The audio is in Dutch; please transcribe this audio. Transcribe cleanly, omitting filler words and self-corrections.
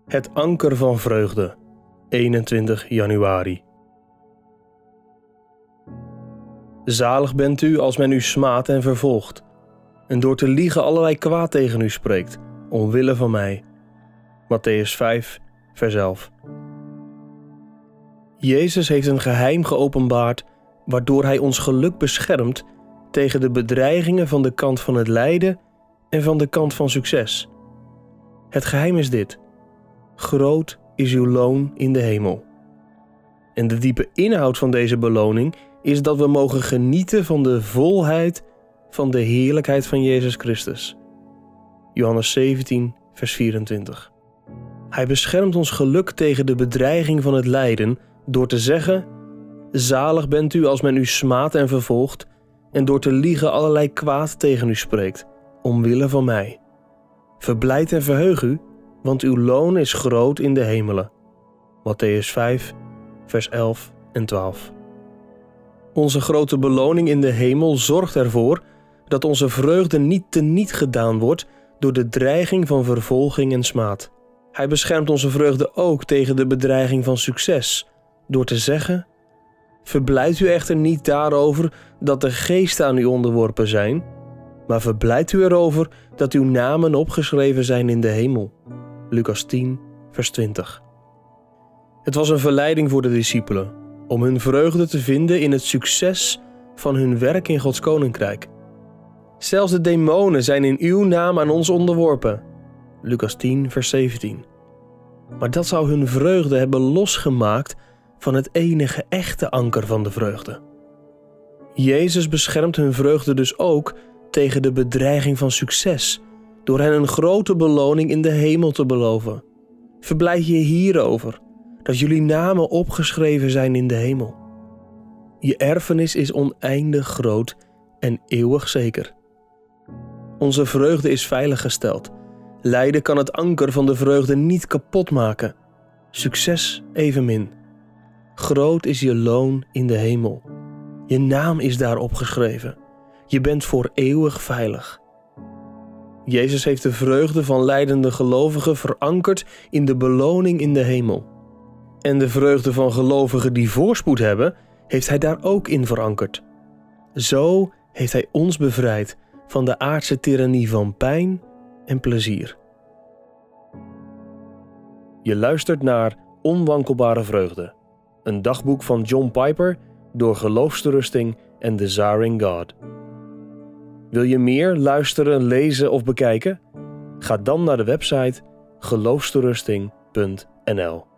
Het anker van vreugde, 21 januari. Zalig bent u als men u smaadt en vervolgt, en door te liegen allerlei kwaad tegen u spreekt, omwille van mij. Mattheüs 5, vers 11. Jezus heeft een geheim geopenbaard, waardoor hij ons geluk beschermt tegen de bedreigingen van de kant van het lijden en van de kant van succes. Het geheim is dit: groot is uw loon in de hemel. En de diepe inhoud van deze beloning is dat we mogen genieten van de volheid van de heerlijkheid van Jezus Christus. Johannes 17, vers 24. Hij beschermt ons geluk tegen de bedreiging van het lijden door te zeggen: zalig bent u als men u smaadt en vervolgt, en door te liegen allerlei kwaad tegen u spreekt, omwille van mij. Verblijd en verheug u, want uw loon is groot in de hemelen. Mattheüs 5, vers 11 en 12. Onze grote beloning in de hemel zorgt ervoor dat onze vreugde niet teniet gedaan wordt door de dreiging van vervolging en smaad. Hij beschermt onze vreugde ook tegen de bedreiging van succes, door te zeggen: verblijd u echter niet daarover dat de geesten aan u onderworpen zijn, maar verblijd u erover dat uw namen opgeschreven zijn in de hemel. Lucas 10, vers 20. Het was een verleiding voor de discipelen om hun vreugde te vinden in het succes van hun werk in Gods koninkrijk. Zelfs de demonen zijn in uw naam aan ons onderworpen. Lucas 10, vers 17. Maar dat zou hun vreugde hebben losgemaakt van het enige echte anker van de vreugde. Jezus beschermt hun vreugde dus ook tegen de bedreiging van succes, door hen een grote beloning in de hemel te beloven. Verblijd je hierover, dat jullie namen opgeschreven zijn in de hemel. Je erfenis is oneindig groot en eeuwig zeker. Onze vreugde is veiliggesteld. Lijden kan het anker van de vreugde niet kapot maken. Succes evenmin. Groot is je loon in de hemel. Je naam is daar opgeschreven. Je bent voor eeuwig veilig. Jezus heeft de vreugde van lijdende gelovigen verankerd in de beloning in de hemel. En de vreugde van gelovigen die voorspoed hebben, heeft hij daar ook in verankerd. Zo heeft hij ons bevrijd van de aardse tirannie van pijn en plezier. Je luistert naar Onwankelbare Vreugde, een dagboek van John Piper door Geloofsterusting en Desiring God. Wil je meer luisteren, lezen of bekijken? Ga dan naar de website geloofsterusting.nl.